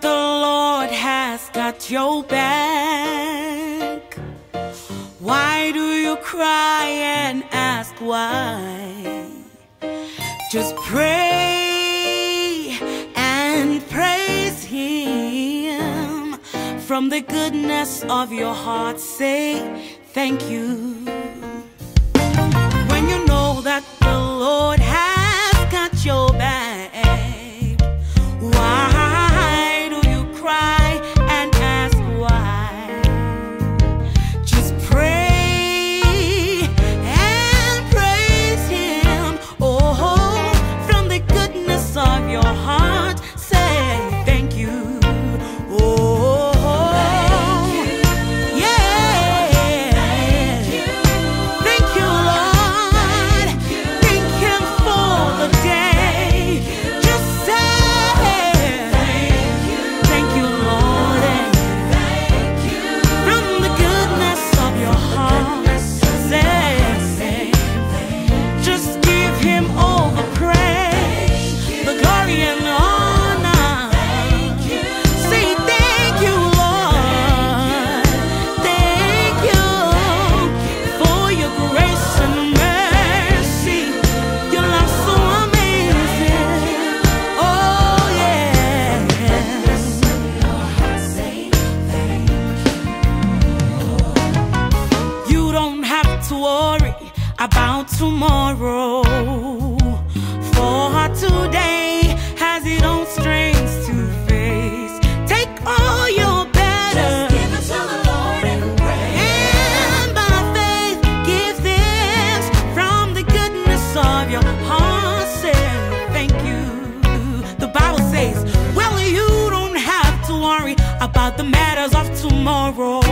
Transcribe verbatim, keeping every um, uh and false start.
the Lord has got your back, why do you cry and ask why? Just pray and praise Him. From the goodness of your heart, say thank you. When you know that the Lord has got your back, why do you cry and ask why? Just pray and praise Him. Oh, from the goodness of your heart, say thank you. Oh, about tomorrow, for today has its own strengths to face. Take all your burdens, just give it to the Lord and pray, and by faith give thanks. From the goodness of your heart, say thank you. The Bible says, well, you don't have to worry about the matters of tomorrow.